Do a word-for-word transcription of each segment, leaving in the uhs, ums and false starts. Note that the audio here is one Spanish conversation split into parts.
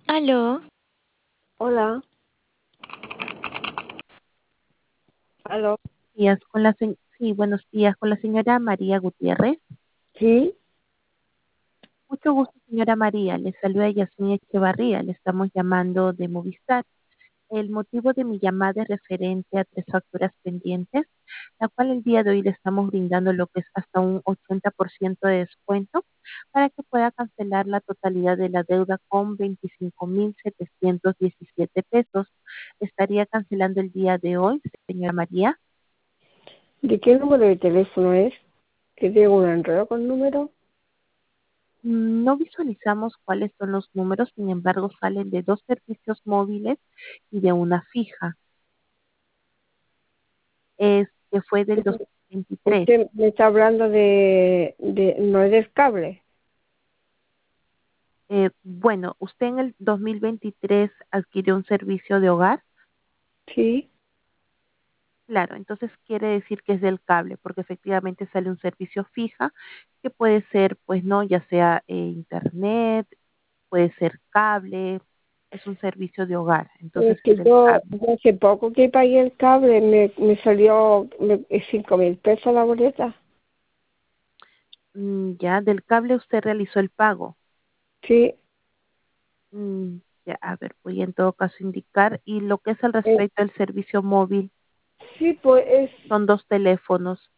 Aló, Hola, aló, días con la se- sí, buenos días con la señora María Gutiérrez. sí, Mucho gusto, señora María. Le saluda Yasmín Echevarría. Le estamos llamando de Movistar. El motivo de mi llamada es referente a tres facturas pendientes, la cual el día de hoy le estamos brindando lo que es hasta un ochenta por ciento de descuento para que pueda cancelar la totalidad de la deuda con veinticinco mil setecientos diecisiete pesos. Estaría cancelando el día de hoy, señora María. ¿de qué número de teléfono es? Que tengo un enredo con número. Mm, No visualizamos cuáles son los números, sin embargo, salen de dos servicios móviles y de una fija. Es que fue del dos mil veintitrés. Usted me está hablando de, de no es del cable. Eh, bueno, usted en el dos mil veintitrés adquirió un servicio de hogar. Sí, Claro, entonces quiere decir que es del cable, porque efectivamente sale un servicio fija que puede ser, pues no, ya sea eh, internet, puede ser cable, es un servicio de hogar, entonces es es que del yo, cable. yo hace poco que pagué el cable, me, me salió me, cinco mil pesos la boleta. Mm, ya, del cable usted realizó el pago. Sí, Mm, ya, a ver, voy en todo caso a indicar. Y lo que es al eh, respecto del servicio móvil, sí, pues es, son dos teléfonos.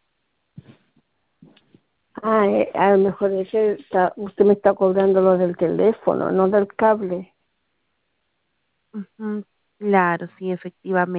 ah, eh, a lo mejor ese está, usted me está cobrando lo del teléfono, no del cable. Ujú, claro, sí, efectivamente.